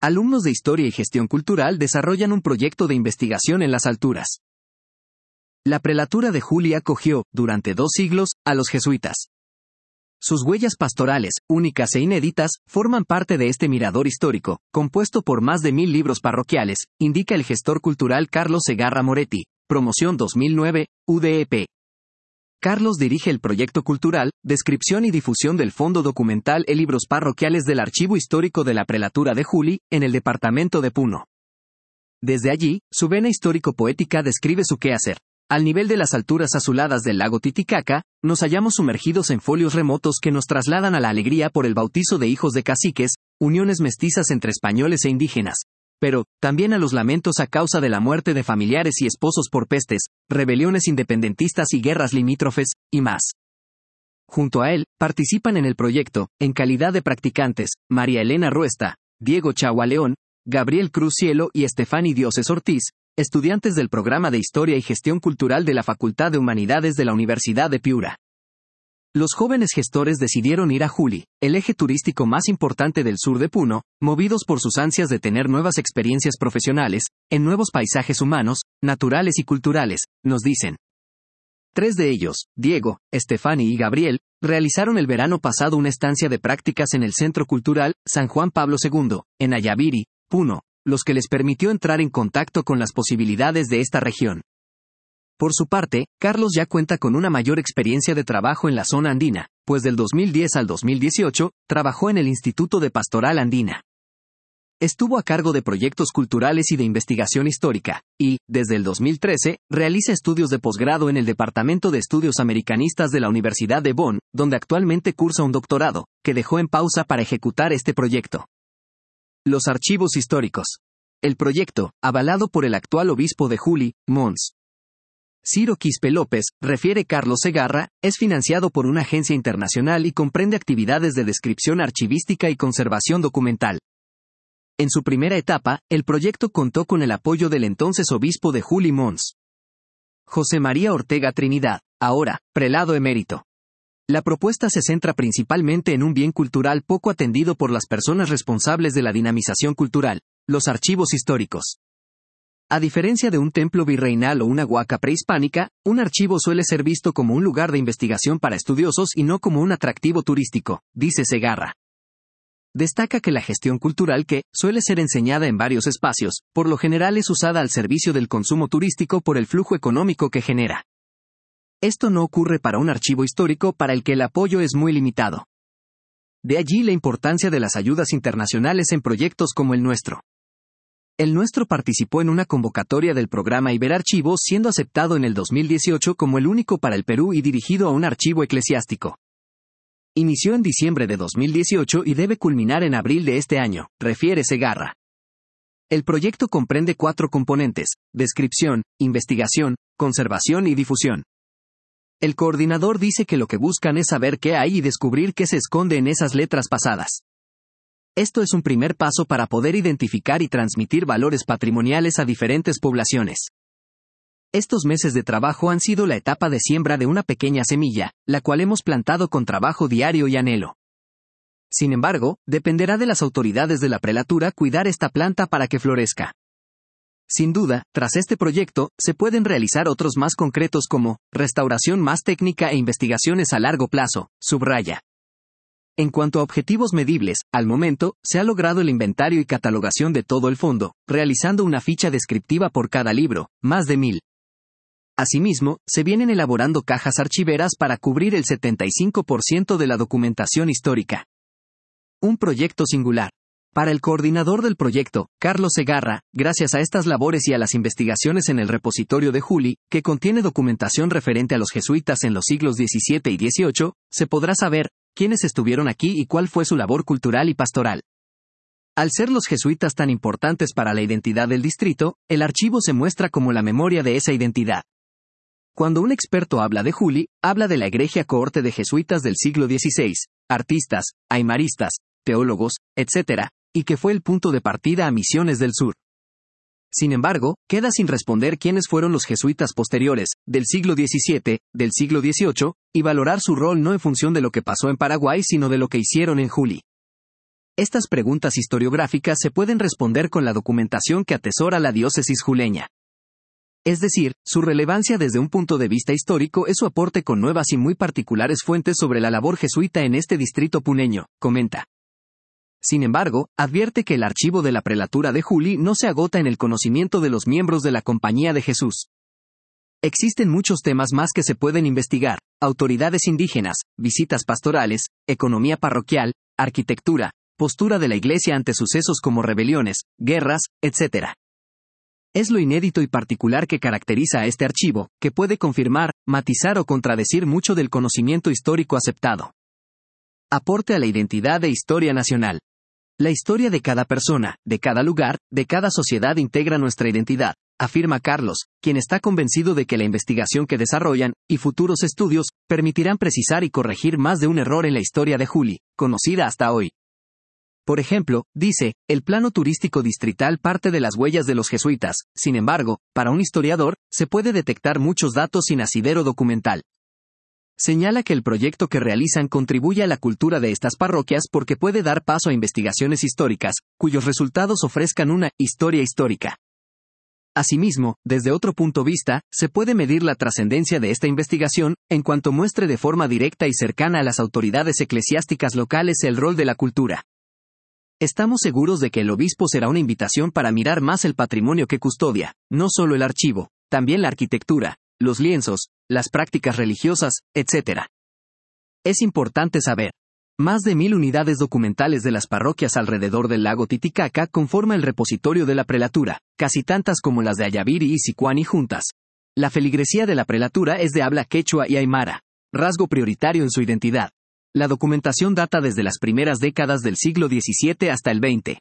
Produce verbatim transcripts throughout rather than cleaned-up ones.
alumnos de Historia y Gestión Cultural desarrollan un proyecto de investigación en las alturas. La prelatura de Juli acogió, durante dos siglos, a los jesuitas. Sus huellas pastorales, únicas e inéditas, forman parte de este mirador histórico, compuesto por más de mil libros parroquiales, indica el gestor cultural Carlos Segarra Moretti, promoción dos mil nueve, U D E P. Carlos dirige el proyecto cultural, descripción y difusión del fondo documental e libros parroquiales del Archivo Histórico de la Prelatura de Juli, en el departamento de Puno. Desde allí, su vena histórico-poética describe su quehacer. Al nivel de las alturas azuladas del lago Titicaca, nos hallamos sumergidos en folios remotos que nos trasladan a la alegría por el bautizo de hijos de caciques, uniones mestizas entre españoles e indígenas, pero, también a los lamentos a causa de la muerte de familiares y esposos por pestes, rebeliones independentistas y guerras limítrofes, y más. Junto a él, participan en el proyecto, en calidad de practicantes, María Elena Ruesta, Diego Chagua León, Gabriel Cruz Cielo y Estefany Dioses Ortiz, estudiantes del programa de Historia y Gestión Cultural de la Facultad de Humanidades de la Universidad de Piura. Los jóvenes gestores decidieron ir a Juli, el eje turístico más importante del sur de Puno, movidos por sus ansias de tener nuevas experiencias profesionales, en nuevos paisajes humanos, naturales y culturales, nos dicen. Tres de ellos, Diego, Estefany y Gabriel, realizaron el verano pasado una estancia de prácticas en el Centro Cultural San Juan Pablo segundo, en Ayaviri, Puno, los que les permitió entrar en contacto con las posibilidades de esta región. Por su parte, Carlos ya cuenta con una mayor experiencia de trabajo en la zona andina, pues del dos mil diez al dos mil dieciocho, trabajó en el Instituto de Pastoral Andina. Estuvo a cargo de proyectos culturales y de investigación histórica, y, desde el dos mil trece, realiza estudios de posgrado en el Departamento de Estudios Americanistas de la Universidad de Bonn, donde actualmente cursa un doctorado, que dejó en pausa para ejecutar este proyecto. Los archivos históricos. El proyecto, avalado por el actual obispo de Juli, Mons. Ciro Quispe López, refiere Carlos Segarra, es financiado por una agencia internacional y comprende actividades de descripción archivística y conservación documental. En su primera etapa, el proyecto contó con el apoyo del entonces obispo de Juli, Mons. José María Ortega Trinidad, ahora, prelado emérito. La propuesta se centra principalmente en un bien cultural poco atendido por las personas responsables de la dinamización cultural, los archivos históricos. A diferencia de un templo virreinal o una huaca prehispánica, un archivo suele ser visto como un lugar de investigación para estudiosos y no como un atractivo turístico, dice Segarra. Destaca que la gestión cultural que, suele ser enseñada en varios espacios, por lo general es usada al servicio del consumo turístico por el flujo económico que genera. Esto no ocurre para un archivo histórico para el que el apoyo es muy limitado. De allí la importancia de las ayudas internacionales en proyectos como el nuestro. El nuestro participó en una convocatoria del programa Iberarchivo, siendo aceptado en el dos mil dieciocho como el único para el Perú y dirigido a un archivo eclesiástico. Inició en diciembre de dos mil dieciocho y debe culminar en abril de este año, refiere Segarra. El proyecto comprende cuatro componentes: descripción, investigación, conservación y difusión. El coordinador dice que lo que buscan es saber qué hay y descubrir qué se esconde en esas letras pasadas. Esto es un primer paso para poder identificar y transmitir valores patrimoniales a diferentes poblaciones. Estos meses de trabajo han sido la etapa de siembra de una pequeña semilla, la cual hemos plantado con trabajo diario y anhelo. Sin embargo, dependerá de las autoridades de la prelatura cuidar esta planta para que florezca. Sin duda, tras este proyecto, se pueden realizar otros más concretos como, restauración más técnica e investigaciones a largo plazo, subraya. En cuanto a objetivos medibles, al momento, se ha logrado el inventario y catalogación de todo el fondo, realizando una ficha descriptiva por cada libro, más de mil. Asimismo, se vienen elaborando cajas archiveras para cubrir el setenta y cinco por ciento de la documentación histórica. Un proyecto singular. Para el coordinador del proyecto, Carlos Segarra, gracias a estas labores y a las investigaciones en el repositorio de Juli, que contiene documentación referente a los jesuitas en los siglos diecisiete y dieciocho, se podrá saber quiénes estuvieron aquí y cuál fue su labor cultural y pastoral. Al ser los jesuitas tan importantes para la identidad del distrito, el archivo se muestra como la memoria de esa identidad. Cuando un experto habla de Juli, habla de la egregia cohorte de jesuitas del siglo dieciséis, artistas, aymaristas, teólogos, etcétera, y que fue el punto de partida a misiones del sur. Sin embargo, queda sin responder quiénes fueron los jesuitas posteriores, del siglo diecisiete, del siglo dieciocho, y valorar su rol no en función de lo que pasó en Paraguay sino de lo que hicieron en Juli. Estas preguntas historiográficas se pueden responder con la documentación que atesora la diócesis juleña. Es decir, su relevancia desde un punto de vista histórico es su aporte con nuevas y muy particulares fuentes sobre la labor jesuita en este distrito puneño, comenta. Sin embargo, advierte que el archivo de la prelatura de Juli no se agota en el conocimiento de los miembros de la Compañía de Jesús. Existen muchos temas más que se pueden investigar: autoridades indígenas, visitas pastorales, economía parroquial, arquitectura, postura de la Iglesia ante sucesos como rebeliones, guerras, etcétera. Es lo inédito y particular que caracteriza a este archivo, que puede confirmar, matizar o contradecir mucho del conocimiento histórico aceptado. Aporte a la identidad e historia nacional. La historia de cada persona, de cada lugar, de cada sociedad integra nuestra identidad, afirma Carlos, quien está convencido de que la investigación que desarrollan, y futuros estudios, permitirán precisar y corregir más de un error en la historia de Juli, conocida hasta hoy. Por ejemplo, dice, el plano turístico distrital parte de las huellas de los jesuitas. Sin embargo, para un historiador, se puede detectar muchos datos sin asidero documental. Señala que el proyecto que realizan contribuye a la cultura de estas parroquias porque puede dar paso a investigaciones históricas, cuyos resultados ofrezcan una historia histórica. Asimismo, desde otro punto de vista, se puede medir la trascendencia de esta investigación, en cuanto muestre de forma directa y cercana a las autoridades eclesiásticas locales el rol de la cultura. Estamos seguros de que el obispo será una invitación para mirar más el patrimonio que custodia, no solo el archivo, también la arquitectura, los lienzos, las prácticas religiosas, etcétera. Es importante saber. Más de mil unidades documentales de las parroquias alrededor del lago Titicaca conforma el repositorio de la prelatura, casi tantas como las de Ayaviri y Sicuani juntas. La feligresía de la prelatura es de habla quechua y aymara, rasgo prioritario en su identidad. La documentación data desde las primeras décadas del siglo diecisiete hasta el veinte.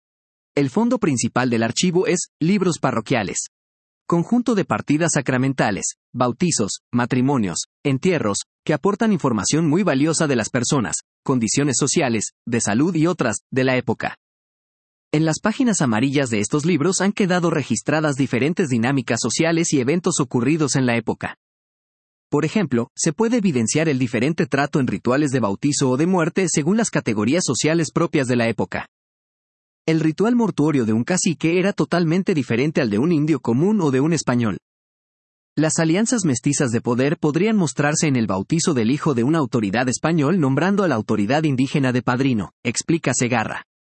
El fondo principal del archivo es libros parroquiales. Conjunto de partidas sacramentales, bautizos, matrimonios, entierros, que aportan información muy valiosa de las personas, condiciones sociales, de salud y otras, de la época. En las páginas amarillas de estos libros han quedado registradas diferentes dinámicas sociales y eventos ocurridos en la época. Por ejemplo, se puede evidenciar el diferente trato en rituales de bautizo o de muerte según las categorías sociales propias de la época. El ritual mortuorio de un cacique era totalmente diferente al de un indio común o de un español. Las alianzas mestizas de poder podrían mostrarse en el bautizo del hijo de una autoridad español nombrando a la autoridad indígena de padrino, explica Segarra.